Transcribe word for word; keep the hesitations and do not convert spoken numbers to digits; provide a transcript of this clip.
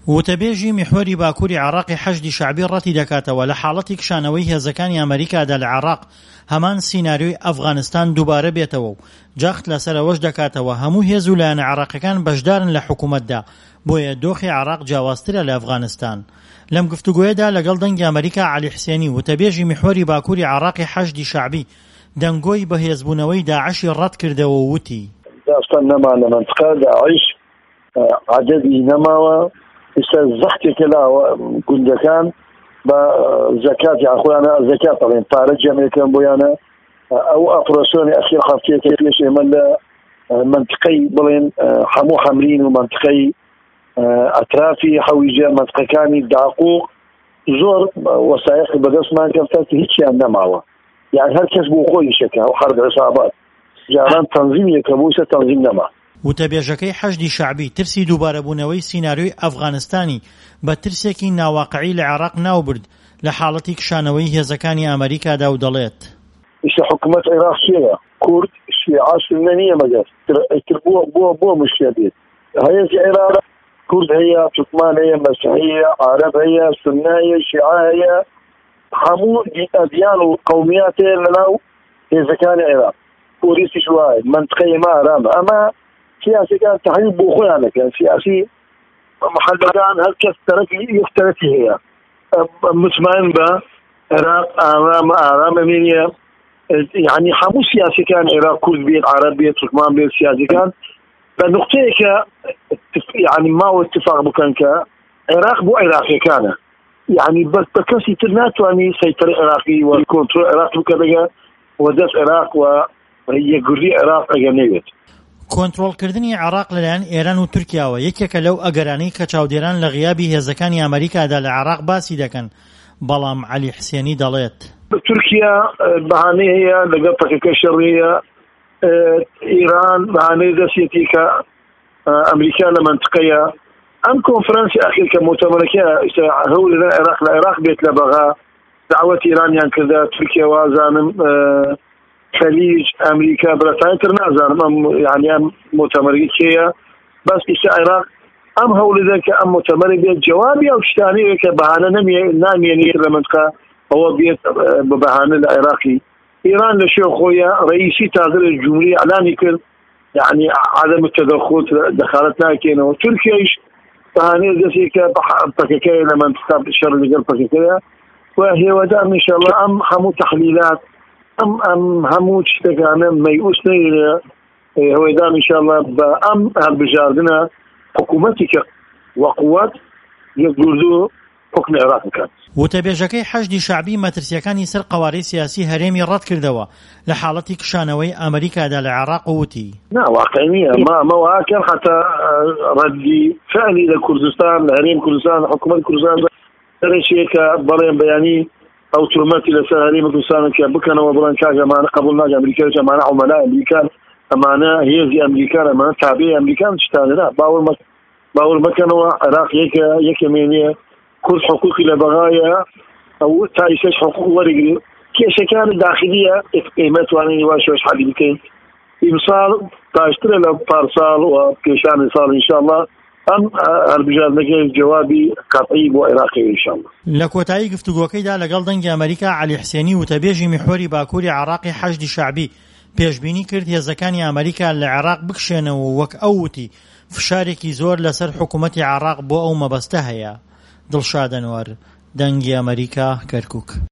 وتەبێژی میحوەری باکووری عێراقی حەشدی شەعبی ڕەتی دەکاتەوە لە حاڵەتی کشانەوەی هێزەکانی ئەمریکادا لە عێراق هەمان سیناریۆی ئەفغانستان دووبارە بێتەوە و جەخت لەسەرەوەش دەکاتەوە هەموو هێز و لایەنە عێراقیەکان بەشدارن لە حکوومەتدا، بۆیە دۆخی عێراق جیاوازترە لە ئەفغانستان. لەم گفتوگۆیەدا لەگەڵ دەنگی ئەمریکا عەلی حسێنی وتەبێژی میحوەری باکووری عێراقی حەشدی شەعبی دەنگۆی بەهێزبوونەوەی داعشی ڕەت کردەوە و وتی داستان نەما لە منطقە داعش عەدەدی نەماوە، ئێستا زەختێکە لە گوندەکان بە زەکات یان خۆیانە زەکات دەڵێن پارە جەمعەکەن بۆیانە ئەو ئۆپراسیۆنی ئەخیر هەفتەیەکە پێش ئێمە لە منطقەی بڵێن هەموو حەمرین و منطقەی ئەترافی حەویجە منطقەکانی داقوق زۆر وەسایق بەدەستمان کەوتە کە هیچیان نەماوە، یان هەر کەس بۆ خۆی شەکە و حەرب عسابات جاران تەنزیمێکە بۆ ئێستا تەنزیم نەما. وتەبێژەکەی حەشدی شەعبی ترسی دووبارەبوونەوەی سیناریۆی ئەفغانستانی بە ترسێکی ناواقعی لە عێراق ناوبرد لە حاڵەتی کشانەوەی هێزەکانی ئەمریکادا و دەڵێت ئیشە حکوومەت عێراق چییە؟ کورد شیعە سوننە نییە مەگەر بۆ بۆ بۆ مشکل بێت. هەیەی عێراق کورد هەیە، تورکمان هەیە، مەسیحی هەیە، عەرەب هەیە، سوننە هەیە، شیعە هەیە، هەموو ئەدیان و قەومیات هەیە لەناو هێزەکانی عێراق. پۆلیسیش وایە منطقەی ئێمە ئارامە، ئەمە سیاسەکان تەحلیل بۆ خۆیان دەکەن، سیاسی محەلەکان هەر کەس تەرەفی یەک تەرەفی هەیە. مطمئن بە عێراق ئارامە ئارامە مێنیە، یعنی هەموو سیاسەکان عێراق کورد بێت، عەرەب بێت، تورکمان بێت، سیاسەکان بە نقطەیەکە یعنی ماوە اتفاق بکەن کە عێراق بۆ عێراقیەکانە، یعنی بە کەسی تر ناتوانانی سەیطرە عێراقی و کۆنتڕۆل عێراق بکە لەگە وەدەست عێراق و یەکگرتووی عێراق ئەگەر نەوێت. کۆنتڕۆڵکردنی عێراق لەلایەن ئێران و تورکیاوە یەکێکە لەو ئەگەرانەی کە چاودێران لە غیابی هێزەکانی ئەمریکادا لە عێراق باسی دەکەن، بەڵام عەلی حسێنی دەڵێت تورکیا بەهانەی هەیە لەگەڵ پەکەکە شەڕیە، ئیران بەهانەی دەستێتی کە ئەمریکا لە منطقەیە. ئەم کۆنفرانسی ئەخیر کە مؤتەمەرەکە هەوڵ لە عێراق لە عێراق بێت لە بەغا دعوەت ئیرانیان کردە، تورکیا وازانم خەلیج ئەمریکا بەرەتایتر نازانم ئەم یعنی ئەم مؤتەمەرەی کێیە، بەس ئیستا عێراق ئەم هەوڵدا کە ئەم مؤتەمەرە بێت جوابی ئەو شتانەیە کە بەهانە نامێنێت لە منطقە ئەوە بێت بە بەهانە لە عێراقی. ئیران لە شێو خۆیە ڕئیسی تازە لە جمهوری ئەعلانی کرد یعنی عدم التدخل دخالت ناکەنەوە. تورکیایش بەهانەیە دەستێکە پەکەکەیە لە منطقە شەڕ لەگەڵ پەکەکەیە و هێوادار ئینشاءالله ئەم هەموو تەحلیلات ئەم ئەم هەموو شتەکانە مەیئوس نەیرە، هێوادار ئینشاءالله بە ئەم هەڵبژاردنە حکوومەتی کە وەقووەت یەکگردوو حکم عێراق بکات. وتەبێژەکەی حەشدی شەعبی مەترسیەکانی سەر قەوارەی سیاسی هەرێمی ڕەت کردەوە لە حاڵەتی کشانەوەی ئەمریکادا لە عێراق وتی نا واقعی نییە، ما ئەمەوە کەن حتا ڕەدی فعلی لە کوردستان لە هەرێمی کوردستان حکوومەت کوردستان دەرێکێکە بەڵێن بەیانی ئەو تورمەتی لەسەر هەرێمی کوردستان کە بکەنەوە بڵێن کاک ئەمانە قبول ناکەن ئەمریکا ئەمانە عومەلای ئەمریکان، ئەمانە هێزی ئەمریکان، ئەمانە تابعی ئەمریکان شتانە باوەڕ باوەڕ مەکەنەوە. عێراق یەکە یەکەمێنیە، کورد حقوقی لە بەغایە ئەو تایشەش حقوق وەرەگری، کێشەکان داخلیە ئێمە توانین واشۆش حەلی بکەین. ئیمساڵ باشترە لە پارساڵ و پێشانی ساڵ ئینشاءالله ئەم هەڵبژاردنەکەی جوابی قەتعی بۆ عێراقی ئینشاءالله. لە کۆتایی گفتوگۆکەیدا لەگەڵ دەنگی ئەمریکا عەلی حسێنی وتەبێژی میحوەری باکووری عێراقی حەشدی شەعبی پێشبینی کرد هێزەکانی ئەمریکا لە عێراق بکشێنەوە، وەک ئەو وتی فشارێکی زۆر لەسەر حکوومەتی عێراق بۆ ئەو مەبەستە هەیە. دڵشاد ئەنوەر، دەنگی ئەمریکا، کەرکووک.